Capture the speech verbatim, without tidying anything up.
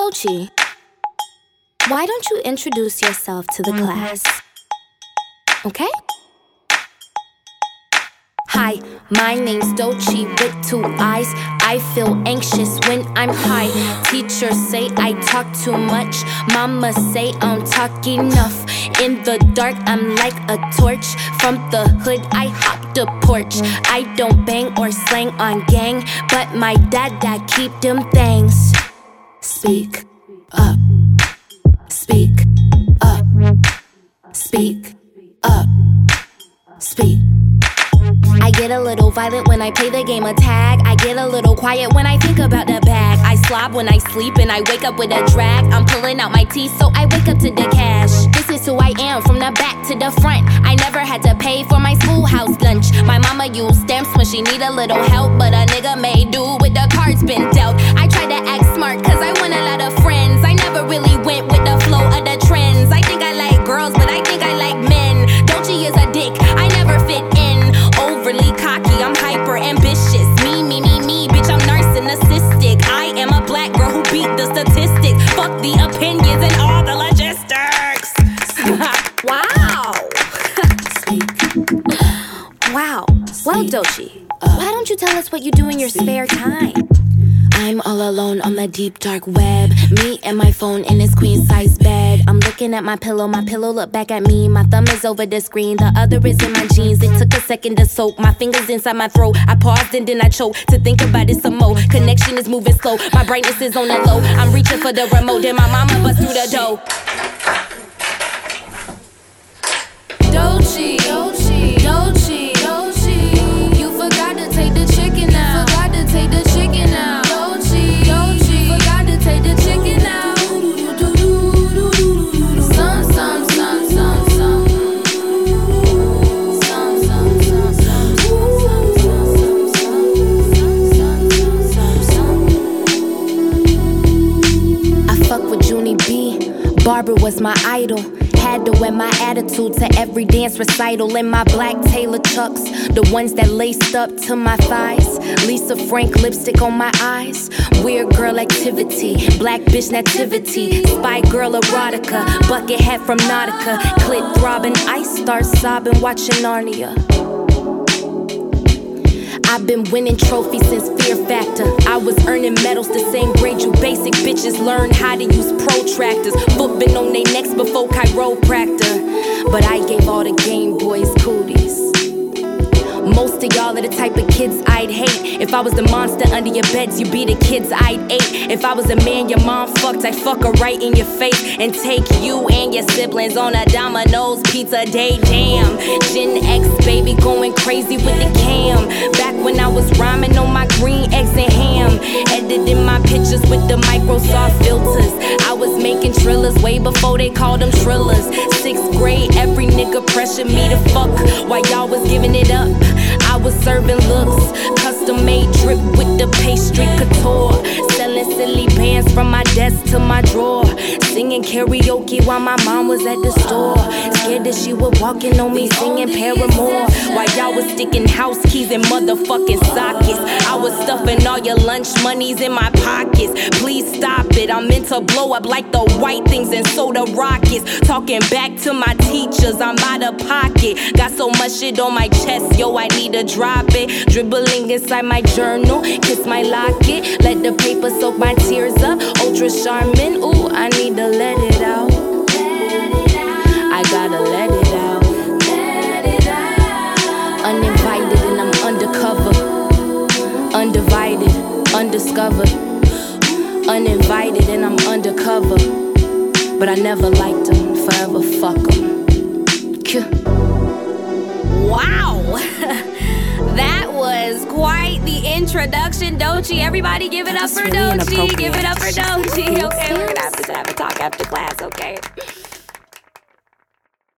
Doechii, why don't you introduce yourself to the class? Okay? Hi, my name's Doechii with two eyes. I feel anxious when I'm high. Teachers say I talk too much. Mama say I don't talk enough. In the dark, I'm like a torch. From the hood, I hop the porch. I don't bang or slang on gang, but my dad dad keep them things. Speak up. Speak up. Speak up. Speak. I get a little violent when I play the game of tag. I get a little quiet when I think about the bag. I slob when I sleep and I wake up with a drag. I'm pulling out my teeth so I wake up to the cash. This is who I am from the back to the front. I never had to pay for my schoolhouse lunch. My mama used stamps when she need a little help, but a nigga made do with the cards been dealt. I try to act smart cause I want a lot of friends. I never really went with the flow of the trends. I think I like girls, but I think I like men. Doechii is a dick, I never fit in. Overly cocky, I'm hyper ambitious. Me, me, me, me, bitch, I'm narcissistic. I am a black girl who beat the statistics. Fuck the opinions and all the logistics. Wow. Wow. Well, Doechii, why don't you tell us what you do in your spare time? I'm all alone on the deep dark web. Me and my phone in this queen size bed. I'm looking at my pillow, my pillow look back at me. My thumb is over the screen, the other is in my jeans. It took a second to soak, my fingers inside my throat. I paused and then I choked to think about it some more. Connection is moving slow, my brightness is on the low. I'm reaching for the remote, then my mama bust through the door. Doechii, Doechii, Doechii, Doechii. You forgot to take the chicken out. Forgot to take the chicken out. Take the chicken out. Some, some, some, some, some. Some, some, some, some. I fuck with Junie B. Barbara was my idol. Had to wear my attitude to every dance recital in my black Taylor Chucks, the ones that laced up to my thighs. Lisa Frank lipstick on my eyes. Weird girl activity, black bitch nativity, spy girl erotica, bucket hat from Nautica, clit throbbing, I start sobbing watching Narnia. I've been winning trophies since Fear Factor. I was earning medals the same grade you basic bitches learned how to use protractors. Foot been on they necks before chiropractor. But I gave all the Game Boys cooties. Most of y'all are the type of kids I'd hate. If I was the monster under your beds, you'd be the kids I'd ate. If I was a man your mom fucked, I'd fuck her right in your face and take you and your siblings on a Domino's pizza day. Damn, Gen X baby going crazy with the cam. Back when I was rhyming on my green eggs and ham, editing my pictures with the Microsoft filters. I was making trillers way before they called them trillers. Sixth grade, every nigga pressured me to fuck while y'all was giving it up. I was serving looks, custom made drip with the pastry couture. Selling silly bands from my desk to my drawer. Singing karaoke while my mom was at the store. Scared that she would walk in on me singing Paramore. While y'all was sticking house keys in motherfucking sockets. I was stuffing all your lunch monies in my pockets. Please stop it, I'm meant to blow up like the white things and soda rockets. Talking back to my teachers, I'm out of pocket. Got so much shit on my chest, yo, I need to drop it. Dribbling inside my journal, kiss my locket. Let the paper soak my tears up. Ultra Charmin, ooh, I need to let it out. I gotta let it out. Uninvited and I'm undercover. Undivided, undiscovered. Uninvited and I'm undercover. But I never liked them, forever fuck them. Wow! That was quite the introduction, Doechii. Everybody give it up for Doechii. Give it up for Doechii. Okay, we're gonna have to have a talk after class, okay?